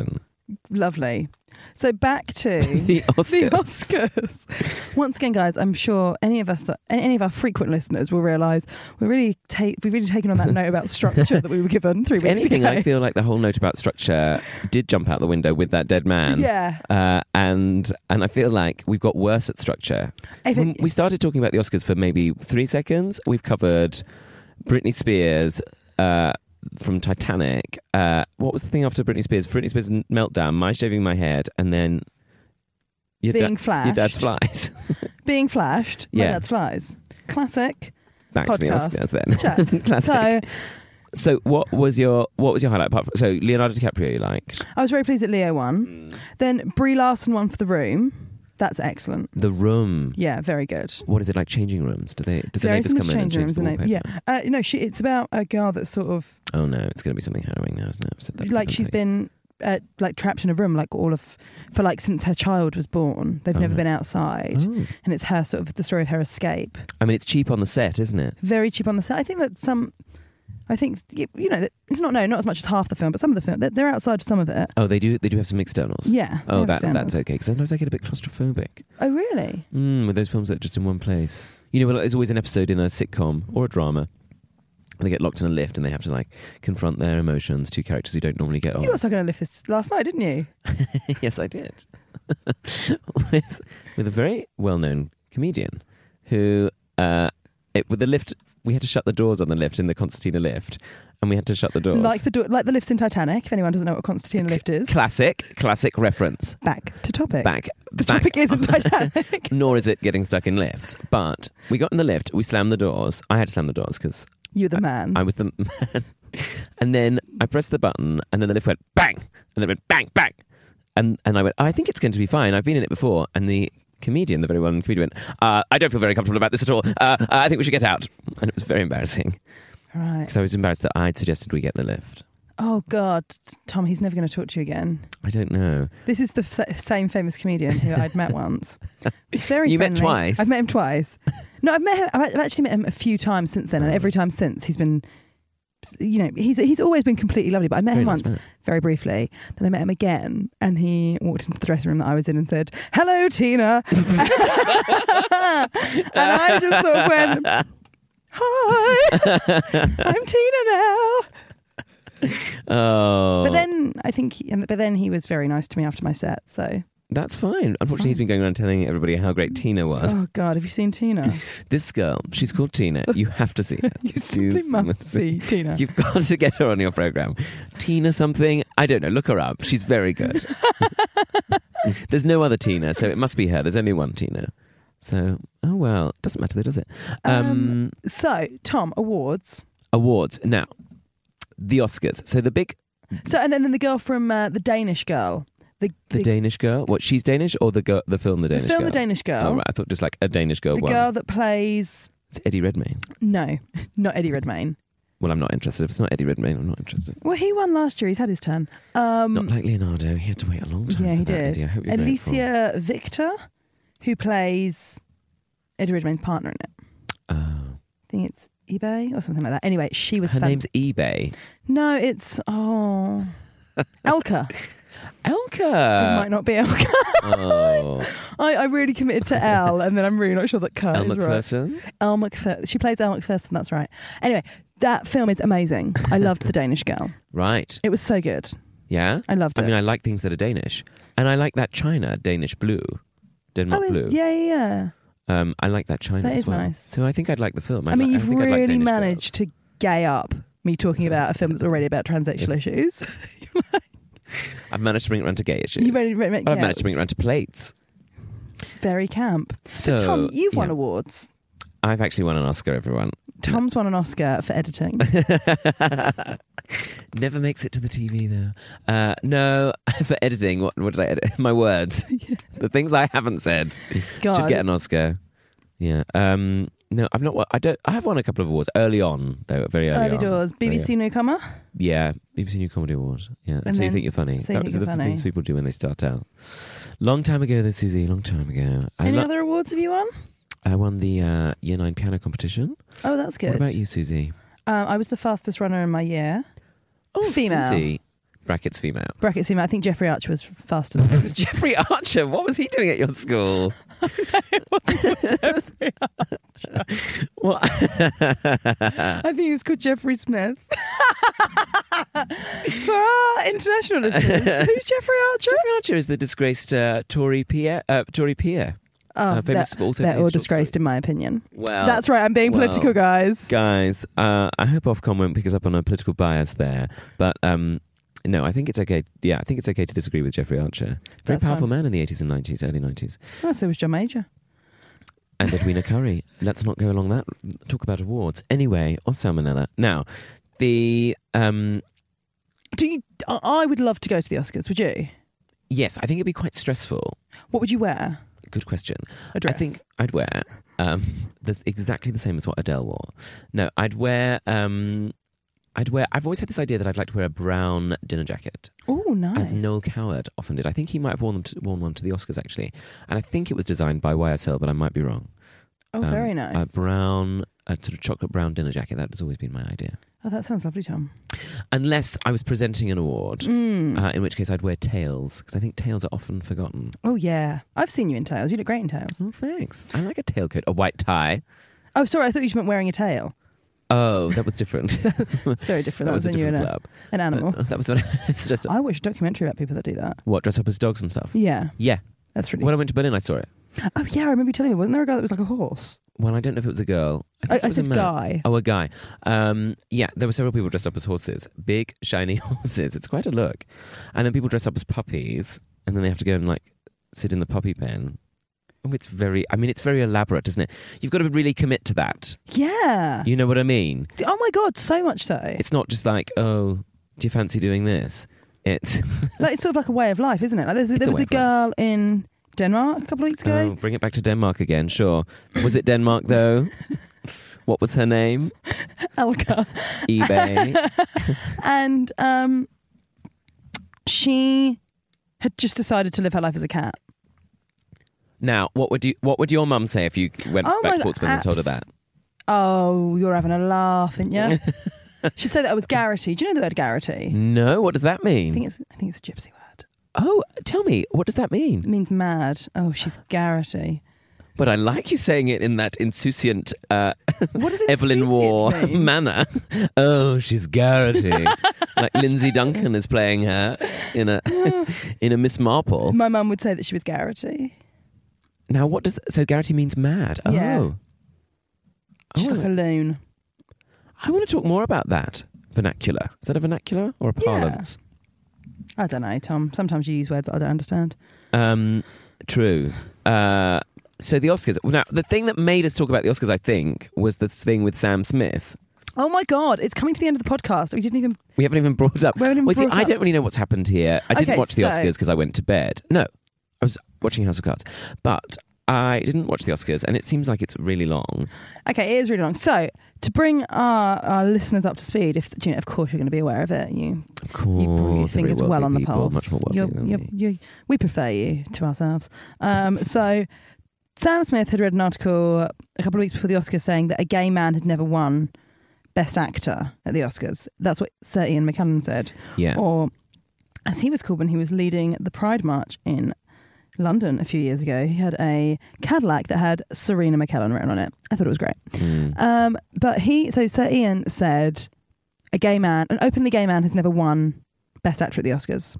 Speaker 3: Lovely. So back to
Speaker 2: The Oscars.
Speaker 3: the Oscars. Once again, guys, I'm sure any of us that any of our frequent listeners will realise we're really ta- we've really taken on that note about structure that we were given three
Speaker 2: If
Speaker 3: weeks
Speaker 2: anything,
Speaker 3: ago.
Speaker 2: I feel like the whole note about structure did jump out the window with that dead man.
Speaker 3: Yeah.
Speaker 2: Uh, and and I feel like we've got worse at structure.
Speaker 3: If it-
Speaker 2: When we started talking about the Oscars for maybe three seconds. We've covered Britney Spears uh, from Titanic. Uh, what was the thing after Britney Spears? Britney Spears' meltdown, My Shaving My Head, and then your,
Speaker 3: Being
Speaker 2: da-
Speaker 3: flashed.
Speaker 2: your dad's flies.
Speaker 3: Being flashed. My
Speaker 2: Yeah.
Speaker 3: dad's flies. Classic.
Speaker 2: Back
Speaker 3: Podcast.
Speaker 2: to the Oscars then.
Speaker 3: Chat.
Speaker 2: Classic.
Speaker 3: So
Speaker 2: So what was your what was your highlight apart from so Leonardo DiCaprio you liked?
Speaker 3: I was very pleased that Leo won. Then Brie Larson won for The Room. That's excellent.
Speaker 2: The Room.
Speaker 3: Yeah, very good.
Speaker 2: What is it like changing rooms? Do they do the
Speaker 3: Very
Speaker 2: neighbours
Speaker 3: similar
Speaker 2: come in and
Speaker 3: changing
Speaker 2: change the
Speaker 3: rooms,
Speaker 2: wallpaper?
Speaker 3: and they- yeah. Uh, no, she. It's about a girl that's sort of
Speaker 2: Oh no, it's going to be something harrowing now, isn't it? I've said that
Speaker 3: like
Speaker 2: haven't
Speaker 3: she's
Speaker 2: I?
Speaker 3: been uh, like trapped in a room like all of for like since her child was born. They've
Speaker 2: Oh,
Speaker 3: never
Speaker 2: right.
Speaker 3: been outside,
Speaker 2: Oh.
Speaker 3: and it's her sort of the story of her escape.
Speaker 2: I mean, it's cheap on the set, isn't it?
Speaker 3: Very cheap on the set. I think that some. I think you know it's not no not as much as half the film, but some of the film they're, they're outside some of it.
Speaker 2: Oh, they do. They do have some externals.
Speaker 3: Yeah.
Speaker 2: Oh,
Speaker 3: they
Speaker 2: that
Speaker 3: have
Speaker 2: that's
Speaker 3: externals.
Speaker 2: okay. Because sometimes I get a bit claustrophobic.
Speaker 3: Oh really?
Speaker 2: Mm, with those films that are just in one place. You know, well, there's always an episode in a sitcom or a drama. And they get locked in a lift and they have to like confront their emotions. Two characters who don't normally get on.
Speaker 3: You also going to lift this last night, didn't you?
Speaker 2: Yes, I did. with with a very well-known comedian who, uh, it, with the lift, we had to shut the doors on the lift in the Concertina lift, and we had to shut the doors.
Speaker 3: Like the do- like the lifts in Titanic. If anyone doesn't know what a Concertina lift is,
Speaker 2: Classic, classic reference.
Speaker 3: back to topic.
Speaker 2: Back.
Speaker 3: The
Speaker 2: back.
Speaker 3: topic isn't Titanic.
Speaker 2: Nor is it getting stuck in lifts. But we got in the lift, we slammed the doors. I had to slam the doors because
Speaker 3: You're the man.
Speaker 2: I was the man. And then I pressed the button, and then the lift went bang, and then it went bang, bang. And and I went, I think it's going to be fine. I've been in it before. And the comedian, the very well-known comedian, went, uh, I don't feel very comfortable about this at all. Uh, I think we should get out. And it was very embarrassing.
Speaker 3: right.
Speaker 2: Because I was embarrassed that I'd suggested we get the lift.
Speaker 3: Oh God, Tom, he's never going to talk to you again.
Speaker 2: I don't know.
Speaker 3: This is the f- same famous comedian who I'd met once. It's very.
Speaker 2: You met
Speaker 3: friendly.
Speaker 2: twice?
Speaker 3: I've met him twice. No, I've met him. I've actually met him a few times since then, and every time since he's been. You know, he's he's always been completely lovely. But I met
Speaker 2: Very
Speaker 3: him
Speaker 2: nice
Speaker 3: once,
Speaker 2: man.
Speaker 3: very briefly. Then I met him again, and he walked into the dressing room that I was in and said, "Hello, Tina." And I just sort of went, "Hi, I'm Tina now."
Speaker 2: Oh.
Speaker 3: But then I think, he, but then he was very nice to me after my set. So,
Speaker 2: That's fine. Unfortunately, he's been going around telling everybody how great Tina was.
Speaker 3: oh God, have you seen Tina?
Speaker 2: This girl, she's called Tina. You have to see her.
Speaker 3: You simply
Speaker 2: She's-
Speaker 3: must see Tina.
Speaker 2: You've got to get her on your program. Tina something. I don't know. Look her up. She's very good. There's no other Tina, so it must be her. There's only one Tina. So, oh well. Doesn't matter though, does it? Um,
Speaker 3: Um, so, Tom, awards.
Speaker 2: awards. Now, the Oscars. So the big,
Speaker 3: So, and then, then the girl from uh, the Danish girl, the
Speaker 2: the, Danish girl. What, she's Danish or the girl, the film The
Speaker 3: the
Speaker 2: Danish
Speaker 3: film,
Speaker 2: Girl?
Speaker 3: the Danish girl,
Speaker 2: Oh, right. I thought just like a Danish girl
Speaker 3: the
Speaker 2: won.
Speaker 3: girl that plays.
Speaker 2: It's Eddie Redmayne.
Speaker 3: No, not Eddie Redmayne.
Speaker 2: Well, I'm not interested. If it's not Eddie Redmayne, I'm not interested.
Speaker 3: Well, he won last year. He's had his turn. Um,
Speaker 2: Not like Leonardo. He had to wait a long time.
Speaker 3: yeah,
Speaker 2: for
Speaker 3: he
Speaker 2: that,
Speaker 3: did.
Speaker 2: Eddie. I hope you're grateful.
Speaker 3: Alicia Victor, who plays Eddie Redmayne's partner in it.
Speaker 2: Oh.
Speaker 3: I think it's eBay or something like that. Anyway, she was.
Speaker 2: Her
Speaker 3: fan-
Speaker 2: name's eBay.
Speaker 3: No, it's oh, Elka. It
Speaker 2: Elka.
Speaker 3: might not be Elka.
Speaker 2: Oh.
Speaker 3: I, I really committed to L, and then I'm really not sure that Kurt
Speaker 2: Elle
Speaker 3: is right.
Speaker 2: McPherson.
Speaker 3: Elle McPherson. She plays Elle McPherson. That's right. Anyway, that film is amazing. I loved The Danish Girl.
Speaker 2: Right.
Speaker 3: It was so good.
Speaker 2: Yeah.
Speaker 3: I loved it.
Speaker 2: I mean, I like things that are Danish, and I like that China Danish blue, Denmark
Speaker 3: oh, it's-
Speaker 2: blue.
Speaker 3: yeah, yeah, yeah.
Speaker 2: Um, I like that China
Speaker 3: That
Speaker 2: as
Speaker 3: is
Speaker 2: well.
Speaker 3: nice.
Speaker 2: So I think I'd like the film.
Speaker 3: I,
Speaker 2: I'd
Speaker 3: mean,
Speaker 2: li- I
Speaker 3: you've
Speaker 2: think I'd like
Speaker 3: really
Speaker 2: Danish
Speaker 3: managed to gay up me talking about a film that's already about transsexual issues.
Speaker 2: girls. I've managed to bring it around to gay issues.
Speaker 3: You've already, yeah,
Speaker 2: I've managed to bring it around to plates.
Speaker 3: very camp.
Speaker 2: So,
Speaker 3: So, Tom, you've won
Speaker 2: yeah.
Speaker 3: awards.
Speaker 2: I've actually won an Oscar, everyone.
Speaker 3: Tom's won an Oscar for editing.
Speaker 2: Never makes it to the T V though. Uh, no, for editing. What, what did I edit? My words. The things I haven't said
Speaker 3: God.
Speaker 2: should get an Oscar. Yeah. Um, no, I've not. won- I don't. I have won a couple of awards early on, though. Very early.
Speaker 3: Early
Speaker 2: on.
Speaker 3: doors. B B C
Speaker 2: Very-
Speaker 3: Newcomer.
Speaker 2: Yeah, B B C New Comedy Award. Yeah.
Speaker 3: And
Speaker 2: so you
Speaker 3: then-
Speaker 2: think you're funny?
Speaker 3: So You
Speaker 2: that
Speaker 3: Think
Speaker 2: was
Speaker 3: You're
Speaker 2: the
Speaker 3: Funny.
Speaker 2: things people do when they start out. Long time ago, though, Susie. Long time ago. I,
Speaker 3: Any
Speaker 2: lo-
Speaker 3: other awards have you won?
Speaker 2: I won the uh, Year Nine piano competition.
Speaker 3: Oh, that's good.
Speaker 2: What about you, Susie?
Speaker 3: Um, I was the fastest runner in my year.
Speaker 2: Oh,
Speaker 3: Female.
Speaker 2: Susie. brackets female.
Speaker 3: Brackets female. I think Jeffrey Archer was faster than
Speaker 2: Jeffrey Archer, what was he doing at your school?
Speaker 3: it wasn't called Jeffrey Archer.
Speaker 2: What?
Speaker 3: I think he was called Jeffrey Smith. For our international listeners, who's Jeffrey Archer?
Speaker 2: Jeffrey Archer is the disgraced uh, Tory peer. Uh, Tory peer.
Speaker 3: Oh,
Speaker 2: Uh, famous-
Speaker 3: they're,
Speaker 2: also
Speaker 3: they're
Speaker 2: famous
Speaker 3: all
Speaker 2: short
Speaker 3: disgraced
Speaker 2: story.
Speaker 3: in my opinion.
Speaker 2: Well,
Speaker 3: That's right, I'm being
Speaker 2: well,
Speaker 3: political, guys.
Speaker 2: Guys, uh, I hope Ofcom won't pick us up on a political bias there. But um, no, I think it's okay. Yeah, I think it's okay to disagree with Jeffrey Archer. Very
Speaker 3: That's
Speaker 2: powerful
Speaker 3: fine.
Speaker 2: man in the eighties and nineties, early nineties.
Speaker 3: Oh, so was John Major.
Speaker 2: And Edwina Curry. Let's not go along that. Talk about awards. Anyway, on Salmonella. Now, the... Um,
Speaker 3: Do you? I I would love to go to the Oscars. Would you?
Speaker 2: yes, I think it'd be quite stressful.
Speaker 3: What would you wear?
Speaker 2: Good question.
Speaker 3: A dress.
Speaker 2: I think I'd wear um, the, exactly the same as what Adele wore. No, I'd wear... Um, I'd wear. I've always had this idea that I'd like to wear a brown dinner jacket,
Speaker 3: Oh, nice.
Speaker 2: as Noel Coward often did. I think he might have worn, them to, worn one to the Oscars actually, and I think it was designed by Y S L, but I might be wrong.
Speaker 3: Oh,
Speaker 2: Um,
Speaker 3: very nice.
Speaker 2: A brown, a sort of chocolate brown dinner jacket. That has always been my idea.
Speaker 3: Oh, that sounds lovely, Tom.
Speaker 2: Unless I was presenting an award,
Speaker 3: Mm.
Speaker 2: uh, in which case I'd wear tails because I think tails are often forgotten.
Speaker 3: Oh, yeah. I've seen you in tails. You look great in tails.
Speaker 2: Oh, thanks. I like a tailcoat, a white tie.
Speaker 3: Oh, sorry. I thought you just meant wearing a tail.
Speaker 2: Oh, that was different.
Speaker 3: It's very different. That, was
Speaker 2: a
Speaker 3: when you were
Speaker 2: different
Speaker 3: in a,
Speaker 2: club.
Speaker 3: an animal.
Speaker 2: Uh, that was when I was just
Speaker 3: I watched a documentary about people that do that.
Speaker 2: what dress up as dogs and stuff.
Speaker 3: Yeah,
Speaker 2: Yeah,
Speaker 3: that's really.
Speaker 2: when I went to Berlin, I saw it.
Speaker 3: Oh, yeah. I remember you telling me. Wasn't there a guy that was like a horse?
Speaker 2: Well, I don't know if it was a girl. I, think
Speaker 3: I,
Speaker 2: it
Speaker 3: I
Speaker 2: was a
Speaker 3: said
Speaker 2: man.
Speaker 3: guy.
Speaker 2: Oh, a guy. Um, yeah, there were several people dressed up as horses. Big, shiny horses. It's quite a look. And then people dress up as puppies, and then they have to go and, like, sit in the puppy pen. Oh, it's very... I mean, it's very elaborate, isn't it? You've got to really commit to that.
Speaker 3: Yeah.
Speaker 2: You know what I mean?
Speaker 3: Oh my god, so much so.
Speaker 2: It's not just like, oh, do you fancy doing this? It's...
Speaker 3: Like it's sort of like a way of life, isn't it? Like there's,
Speaker 2: It's
Speaker 3: there
Speaker 2: a
Speaker 3: was
Speaker 2: way
Speaker 3: a
Speaker 2: of life.
Speaker 3: girl in Denmark a couple of weeks ago.
Speaker 2: oh, bring it back to Denmark again, sure. Was it Denmark, though? What was her name?
Speaker 3: Elka.
Speaker 2: eBay.
Speaker 3: And um, she had just decided to live her life as a cat.
Speaker 2: Now, what would you? What would your mum say if you went
Speaker 3: Oh
Speaker 2: back
Speaker 3: my
Speaker 2: to Portsmouth and told her that?
Speaker 3: Oh, you're having a laugh, aren't you? She'd say that I was Garrity. Do you know the word Garrity?
Speaker 2: No, what does that
Speaker 3: I
Speaker 2: mean?
Speaker 3: think it's I think it's a gypsy word.
Speaker 2: Oh, tell me, what does that
Speaker 3: It
Speaker 2: mean?
Speaker 3: means mad. Oh, she's Garrity.
Speaker 2: But I like you saying it in that insouciant uh,
Speaker 3: What does it
Speaker 2: Evelyn Waugh
Speaker 3: mean?
Speaker 2: manner. Oh, she's Garrity. Like Lindsay Duncan is playing her in a in a Miss Marple.
Speaker 3: My mum would say that she was Garrity.
Speaker 2: Now, what does so Garrity means mad? Oh,
Speaker 3: Yeah. She's
Speaker 2: oh.
Speaker 3: like a loon.
Speaker 2: I want to talk more about that vernacular. Is that a vernacular or a
Speaker 3: Yeah.
Speaker 2: parlance?
Speaker 3: I don't know, Tom. Sometimes you use words that I don't understand.
Speaker 2: Um, true. Uh, so the Oscars. Now, the thing that made us talk about the Oscars, I think, was this thing with Sam Smith.
Speaker 3: Oh my God, it's coming to the end of the podcast. We didn't even...
Speaker 2: We haven't even brought it up.
Speaker 3: We haven't even
Speaker 2: well, see,
Speaker 3: brought
Speaker 2: I
Speaker 3: up-
Speaker 2: don't really know what's happened here. I didn't
Speaker 3: Okay,
Speaker 2: watch the
Speaker 3: so-
Speaker 2: Oscars because I went to bed. No, I was watching House of Cards. But I didn't watch the Oscars, and it seems like it's really long.
Speaker 3: Okay, it is really long. So, to bring our, our listeners up to speed, if you know, of course you're going to be aware of it, you
Speaker 2: Of
Speaker 3: you
Speaker 2: course,
Speaker 3: bring your
Speaker 2: they're
Speaker 3: fingers
Speaker 2: very
Speaker 3: well
Speaker 2: wealthy
Speaker 3: on the
Speaker 2: people,
Speaker 3: pulse.
Speaker 2: much more wealthy
Speaker 3: You're,
Speaker 2: than
Speaker 3: you're,
Speaker 2: me.
Speaker 3: you're, we prefer you to ourselves. Um, so, Sam Smith had read an article a couple of weeks before the Oscars saying that a gay man had never won Best Actor at the Oscars. That's what Sir Ian McKellen said.
Speaker 2: Yeah.
Speaker 3: Or, as he was called when he was leading the Pride March in London a few years ago, he had a Cadillac that had Serena McKellen written on it. I thought it was great.
Speaker 2: Mm.
Speaker 3: Um, but he, so Sir Ian said, a gay man, an openly gay man has never won Best Actor at the Oscars.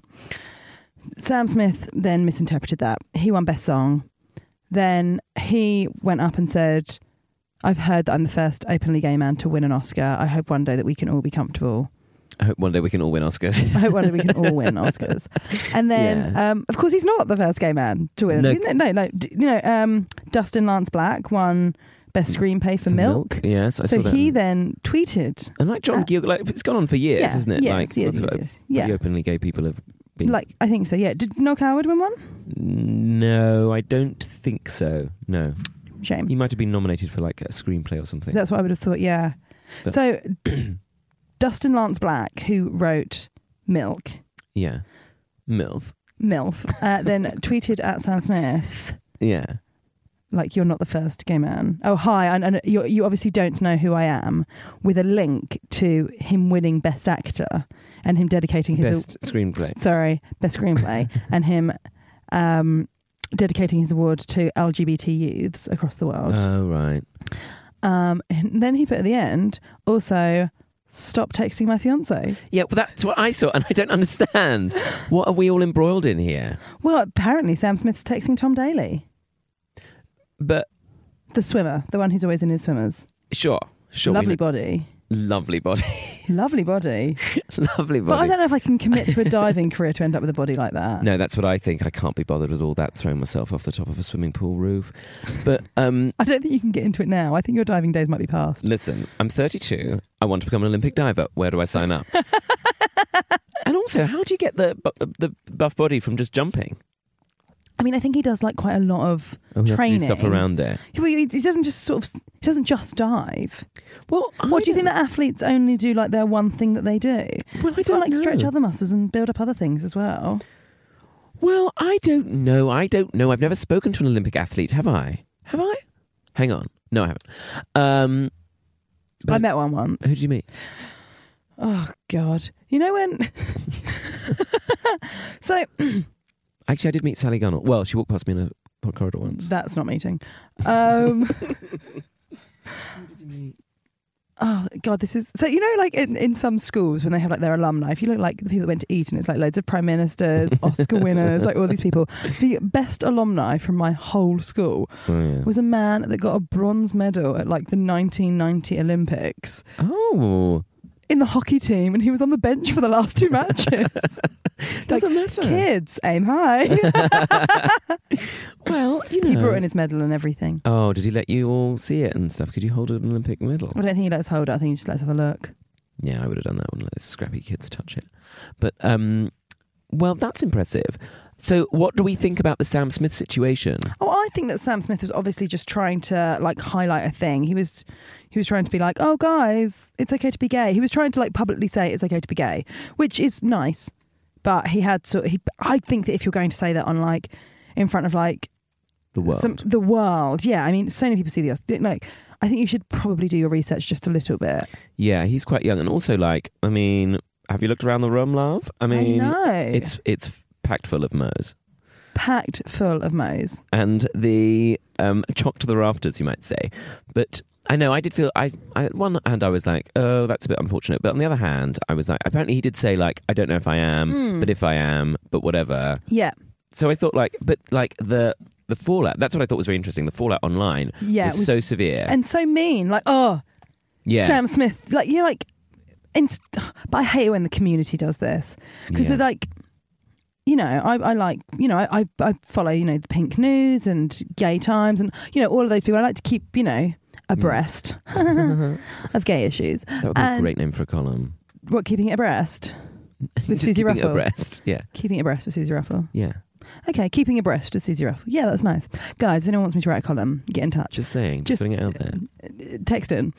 Speaker 3: Sam Smith then misinterpreted that. He won Best Song. Then he went up and said, I've heard that I'm the first openly gay man to win an Oscar. I hope one day that we can all be comfortable.
Speaker 2: I hope one day we can all win Oscars.
Speaker 3: I hope one day we can all win Oscars. And then,
Speaker 2: Yeah.
Speaker 3: um, of course, he's not the first gay man to win.
Speaker 2: No.
Speaker 3: No, no, no. D- You know, um, Dustin Lance Black won Best Screenplay for,
Speaker 2: For
Speaker 3: Milk.
Speaker 2: Yes, I
Speaker 3: So
Speaker 2: saw that.
Speaker 3: he then tweeted,
Speaker 2: and like John
Speaker 3: Uh,
Speaker 2: Gill, like it's gone on for years,
Speaker 3: yeah,
Speaker 2: isn't it?
Speaker 3: yes,
Speaker 2: like
Speaker 3: yes,
Speaker 2: lots of
Speaker 3: yes,
Speaker 2: uh,
Speaker 3: yes.
Speaker 2: pretty
Speaker 3: Yeah.
Speaker 2: openly gay people have been.
Speaker 3: like, I think so, yeah. Did Noel Coward win one?
Speaker 2: No, I don't think so. No,
Speaker 3: Shame.
Speaker 2: he might have been nominated for like a screenplay or something.
Speaker 3: That's what I would have thought, yeah.
Speaker 2: But-
Speaker 3: So, Dustin Lance Black, who wrote Milk,
Speaker 2: yeah, MILF.
Speaker 3: MILF, uh, then tweeted at Sam Smith,
Speaker 2: Yeah,
Speaker 3: like you're not the first gay man. Oh, hi, and, and you you obviously don't know who I am, with a link to him winning Best Actor and him dedicating his
Speaker 2: Best screenplay.
Speaker 3: Sorry, Best Screenplay, and him um, dedicating his award to L G B T youths across the world.
Speaker 2: Oh, right.
Speaker 3: Um, and then he put at the end, also, stop texting my fiance.
Speaker 2: Yeah, well, that's what I saw, and I don't understand. What are we all embroiled in here?
Speaker 3: Well, apparently Sam Smith's texting Tom Daley,
Speaker 2: But
Speaker 3: the swimmer, the one who's always in his swimmers.
Speaker 2: sure, sure. we
Speaker 3: Lovely
Speaker 2: know-
Speaker 3: body.
Speaker 2: Lovely body.
Speaker 3: Lovely body.
Speaker 2: Lovely
Speaker 3: But I
Speaker 2: body.
Speaker 3: don't know if I can commit to a diving career to end up with a body like that.
Speaker 2: No, that's what I think. I can't be bothered with all that, throwing myself off the top of a swimming pool roof. But um,
Speaker 3: I don't think you can get into it now. I think your diving days might be past.
Speaker 2: listen, I'm thirty-two. I want to become an Olympic diver. Where do I sign up? And also, how do you get the bu- the buff body from just jumping?
Speaker 3: I mean, I think he does like quite a lot of
Speaker 2: Oh, he has to
Speaker 3: training.
Speaker 2: do stuff around it.
Speaker 3: He, he he doesn't just sort of, he doesn't just dive.
Speaker 2: Well, I
Speaker 3: What do you think
Speaker 2: don't-
Speaker 3: that athletes only do like their one thing that they do?
Speaker 2: Well, I
Speaker 3: They
Speaker 2: don't
Speaker 3: like
Speaker 2: know.
Speaker 3: stretch other muscles and build up other things as well.
Speaker 2: Well, I don't know. I don't know. I've never spoken to an Olympic athlete, have I? Have I? Hang on. No, I haven't. Um,
Speaker 3: I
Speaker 2: but
Speaker 3: met one once.
Speaker 2: who did you meet?
Speaker 3: Oh God! You know when? So
Speaker 2: Actually, I did meet Sally Gunnell. Well, she walked past me in a pod corridor once.
Speaker 3: that's not meeting. Um, oh God, this is so. You know, like in, in some schools when they have like their alumni, if you look like the people that went to Eton, it's like loads of prime ministers, Oscar winners, like all these people. The best alumni from my whole school
Speaker 2: Oh, yeah.
Speaker 3: was a man that got a bronze medal at like the nineteen ninety Olympics
Speaker 2: Oh,
Speaker 3: in the hockey team, and he was on the bench for the last two matches.
Speaker 2: doesn't
Speaker 3: Like,
Speaker 2: matter.
Speaker 3: Kids, aim high.
Speaker 2: Well, you know.
Speaker 3: He brought in his medal and everything.
Speaker 2: Oh, did he let you all see it and stuff? Could you hold an Olympic medal?
Speaker 3: I don't think he lets us hold it. I think he just lets us have a look.
Speaker 2: Yeah, I would have done that. Wouldn't let the scrappy kids touch it. But um, well, that's impressive. So, what do we think about the Sam Smith situation?
Speaker 3: Oh, I think that Sam Smith was obviously just trying to like highlight a thing. He was, he was trying to be like, "Oh, guys, it's okay to be gay." He was trying to like publicly say it's okay to be gay, which is nice. But he had to. He, I think that if you're going to say that on like in front of like
Speaker 2: The world.
Speaker 3: some, the world, yeah. I mean, so many people see the like. I think you should probably do your research just a little bit.
Speaker 2: Yeah, he's quite young, and also like, I mean, have you looked around the room, love? I mean,
Speaker 3: I know
Speaker 2: it's it's packed full of mo's.
Speaker 3: packed full of mo's.
Speaker 2: And the um, chalk to the rafters, you might say. But I know I did feel I, I on one hand I was like, oh, that's a bit unfortunate. But on the other hand, I was like, apparently he did say like, I don't know if I am,
Speaker 3: Mm.
Speaker 2: but if I am, but whatever.
Speaker 3: Yeah,
Speaker 2: So I thought like, but like the the fallout. That's what I thought was very interesting. The fallout online
Speaker 3: yeah,
Speaker 2: was,
Speaker 3: it was-
Speaker 2: so severe.
Speaker 3: and so mean. Like, oh,
Speaker 2: yeah,
Speaker 3: Sam Smith. Like you're like, inst- but I hate it when the community does this because
Speaker 2: yeah.
Speaker 3: they're like, you know, I, I like, you know, I, I follow, you know, the Pink News and Gay Times and you know all of those people. I like to keep, you know, abreast of gay issues.
Speaker 2: That would be a
Speaker 3: and-
Speaker 2: great name for a column.
Speaker 3: What, keeping it abreast? With
Speaker 2: Just
Speaker 3: Susie
Speaker 2: keeping it
Speaker 3: Ruffle.
Speaker 2: abreast. Yeah,
Speaker 3: Keeping it abreast with Susie Ruffle.
Speaker 2: yeah.
Speaker 3: Okay, keeping abreast with Susie Ruffle. Yeah, that's nice. Guys, if anyone wants me to write a column, get in touch.
Speaker 2: Just saying,
Speaker 3: Just-
Speaker 2: just, putting it out there.
Speaker 3: Text in.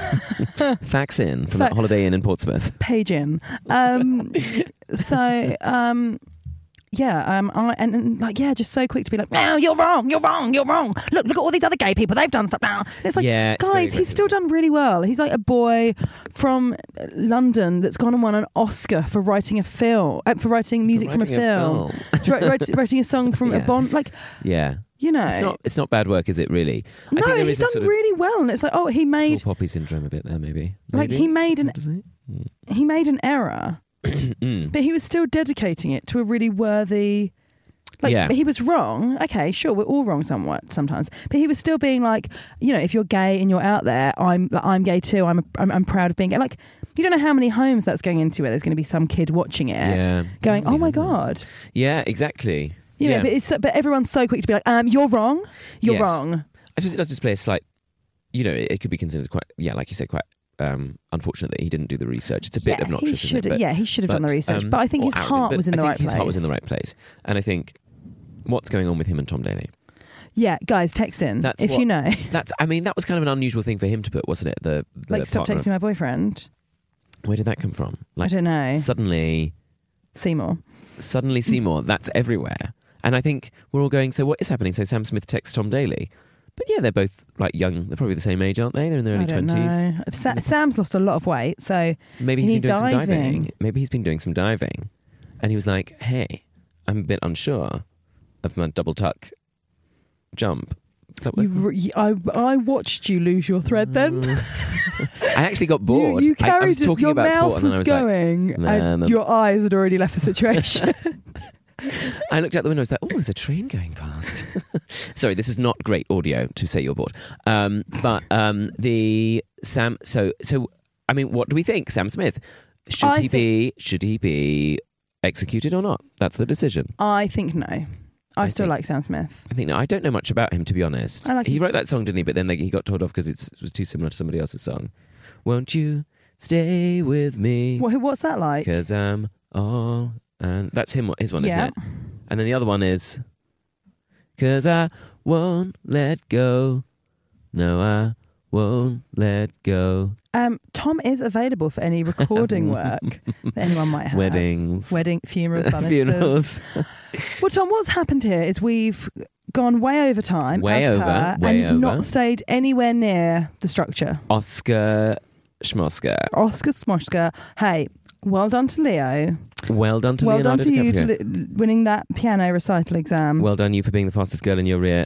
Speaker 2: Fax in from
Speaker 3: Fa-
Speaker 2: that Holiday Inn in Portsmouth.
Speaker 3: Page in. Um, so, um, yeah, um, I, and, and like, yeah, just so quick to be like, no, you're wrong, you're wrong, you're wrong. Look, look at all these other gay people. They've done stuff now. And it's like,
Speaker 2: yeah, it's very
Speaker 3: guys, he's
Speaker 2: aggressive.
Speaker 3: still done really well. He's like a boy from London that's gone and won an Oscar for writing a film, uh, for writing music from a
Speaker 2: Writing
Speaker 3: film, Wri- writ- writing a song from a
Speaker 2: Yeah.
Speaker 3: Bond. Like,
Speaker 2: Yeah.
Speaker 3: you know,
Speaker 2: It's not. It's not bad work, is it? Really? I
Speaker 3: no,
Speaker 2: think there
Speaker 3: he's
Speaker 2: is a
Speaker 3: done
Speaker 2: sort of
Speaker 3: really well. And it's like, oh, he made
Speaker 2: tall poppy syndrome a bit there, maybe.
Speaker 3: Like,
Speaker 2: Maybe?
Speaker 3: he made an-
Speaker 2: Does it?
Speaker 3: he made an error,
Speaker 2: Mm.
Speaker 3: but he was still dedicating it to a really worthy. Like,
Speaker 2: Yeah.
Speaker 3: he was wrong. Okay, sure, we're all wrong somewhat sometimes, but he was still being like, you know, if you're gay and you're out there, I'm like, I'm gay too. I'm, a, I'm I'm proud of being gay. Like, you don't know how many homes that's going into where there's going to be some kid watching it,
Speaker 2: Yeah.
Speaker 3: going, oh my
Speaker 2: Yeah.
Speaker 3: god,
Speaker 2: Yeah. Exactly.
Speaker 3: you
Speaker 2: yeah.
Speaker 3: know. But it's but everyone's so quick to be like, um, you're wrong, you're
Speaker 2: Yes.
Speaker 3: wrong.
Speaker 2: I suppose it does display a slight. You know, it, it could be considered quite. Yeah, like you said, quite. Um, unfortunate that he didn't do the research. It's a bit
Speaker 3: yeah,
Speaker 2: obnoxious.
Speaker 3: he
Speaker 2: isn't
Speaker 3: should.
Speaker 2: it? But-
Speaker 3: Yeah, he should have done the
Speaker 2: but,
Speaker 3: research.
Speaker 2: um,
Speaker 3: but I think
Speaker 2: or
Speaker 3: his
Speaker 2: arrogant,
Speaker 3: heart
Speaker 2: but
Speaker 3: was in
Speaker 2: I
Speaker 3: the
Speaker 2: think
Speaker 3: right
Speaker 2: his
Speaker 3: place.
Speaker 2: heart was in the right place, and I think what's going on with him and Tom Daley.
Speaker 3: Yeah, guys, text in
Speaker 2: That's
Speaker 3: if
Speaker 2: what-
Speaker 3: you know.
Speaker 2: That's. I mean, that was kind of an unusual thing for him to put, wasn't it? The, the
Speaker 3: Like, stop
Speaker 2: partner
Speaker 3: texting my boyfriend.
Speaker 2: of- Where did that come from? Like
Speaker 3: I don't know.
Speaker 2: suddenly,
Speaker 3: Seymour.
Speaker 2: suddenly Seymour. That's everywhere, and I think we're all going. So what is happening? So Sam Smith texts Tom Daley. But yeah, they're both like young. They're probably the same age, aren't they? They're in their early
Speaker 3: I don't
Speaker 2: twenties.
Speaker 3: know. Sa- Sam's lost a lot of weight, so
Speaker 2: Maybe he's
Speaker 3: He's
Speaker 2: been doing some
Speaker 3: diving.
Speaker 2: diving. Maybe he's been doing some diving. And he was like, hey, I'm a bit unsure of my double tuck jump. Is that what-
Speaker 3: you re- I I watched you lose your thread then.
Speaker 2: I actually got bored.
Speaker 3: You, you
Speaker 2: I, I
Speaker 3: carried
Speaker 2: was talking
Speaker 3: your
Speaker 2: about
Speaker 3: mouth
Speaker 2: sport and then I
Speaker 3: was
Speaker 2: was like,
Speaker 3: going,
Speaker 2: nah,
Speaker 3: and
Speaker 2: nah.
Speaker 3: your eyes had already left the situation.
Speaker 2: I looked out the window and was like, oh, there's a train going past. Sorry, this is not great audio to say you're bored. Um, but um, the Sam, so, so, I mean, what do we think? Sam Smith, should
Speaker 3: I
Speaker 2: he be, should he be executed or not? That's the decision.
Speaker 3: I think no. I,
Speaker 2: I
Speaker 3: still
Speaker 2: think-
Speaker 3: like Sam Smith.
Speaker 2: I think, no, I don't know much about him, to be honest.
Speaker 3: I like
Speaker 2: he
Speaker 3: his-
Speaker 2: wrote that song, didn't he? But then like, he got told off because it was too similar to somebody else's song. Won't you stay with me?
Speaker 3: What, what's that like?
Speaker 2: Because I'm all... And that's him, his one,
Speaker 3: Yeah.
Speaker 2: isn't it? And then the other one is... Because I won't let go. No, I won't let go.
Speaker 3: Um, Tom is available for any recording work that anyone might have.
Speaker 2: Weddings.
Speaker 3: Wedding, funerals, balances.
Speaker 2: Funerals.
Speaker 3: Well, Tom, what's happened here is we've gone way over time,
Speaker 2: Way
Speaker 3: as
Speaker 2: over,
Speaker 3: per,
Speaker 2: way
Speaker 3: and
Speaker 2: over.
Speaker 3: not stayed anywhere near the structure.
Speaker 2: Oscar Schmosker.
Speaker 3: Oscar Smoshka, hey, well done to Leo.
Speaker 2: Well done to
Speaker 3: well
Speaker 2: Leonardo
Speaker 3: done for you to
Speaker 2: DiCaprio.
Speaker 3: li- winning that piano recital exam.
Speaker 2: Well done you for being the fastest girl in your rear.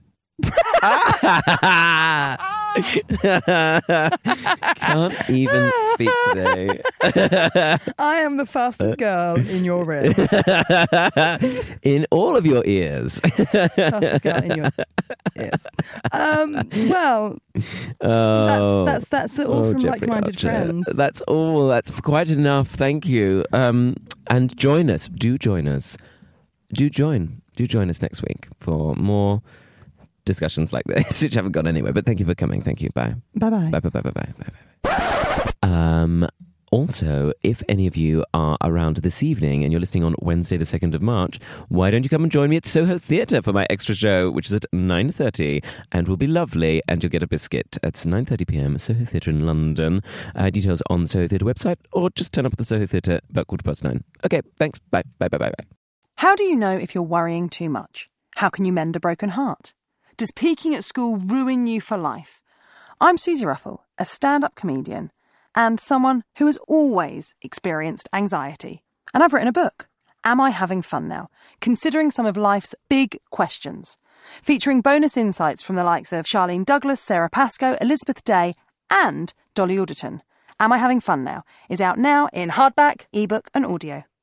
Speaker 2: Can't even speak today.
Speaker 3: I am the fastest girl in your room.
Speaker 2: In all of your ears.
Speaker 3: Fastest girl in your ears. Um, well,
Speaker 2: Oh,
Speaker 3: that's that's that's all
Speaker 2: oh,
Speaker 3: from
Speaker 2: Jeffrey
Speaker 3: like-minded
Speaker 2: Archer.
Speaker 3: friends.
Speaker 2: That's all. That's quite enough. Thank you. Um, and join us. Do join us. Do join. Do join us next week for more discussions like this, which haven't gone anywhere. But thank you for coming. Thank you. Bye.
Speaker 3: Bye bye.
Speaker 2: Bye. Bye. Bye. Bye. Bye. Bye. Bye. Um. Also, if any of you are around this evening and you're listening on Wednesday the second of March, why don't you come and join me at Soho Theatre for my extra show, which is at nine thirty and will be lovely, and you'll get a biscuit. It's nine thirty p.m, Soho Theatre in London. Uh, details on the Soho Theatre website, or just turn up at the Soho Theatre about quarter past nine. Okay, thanks. Bye. Bye. Bye. Bye. Bye.
Speaker 1: How do you know if you're worrying too much? How can you mend a broken heart? Does peaking at school ruin you for life? I'm Susie Ruffle, a stand-up comedian and someone who has always experienced anxiety. And I've written a book, Am I Having Fun Now? Considering some of life's big questions, featuring bonus insights from the likes of Charlene Douglas, Sarah Pascoe, Elizabeth Day and Dolly Alderton. Am I Having Fun Now is out now in hardback, ebook and audio.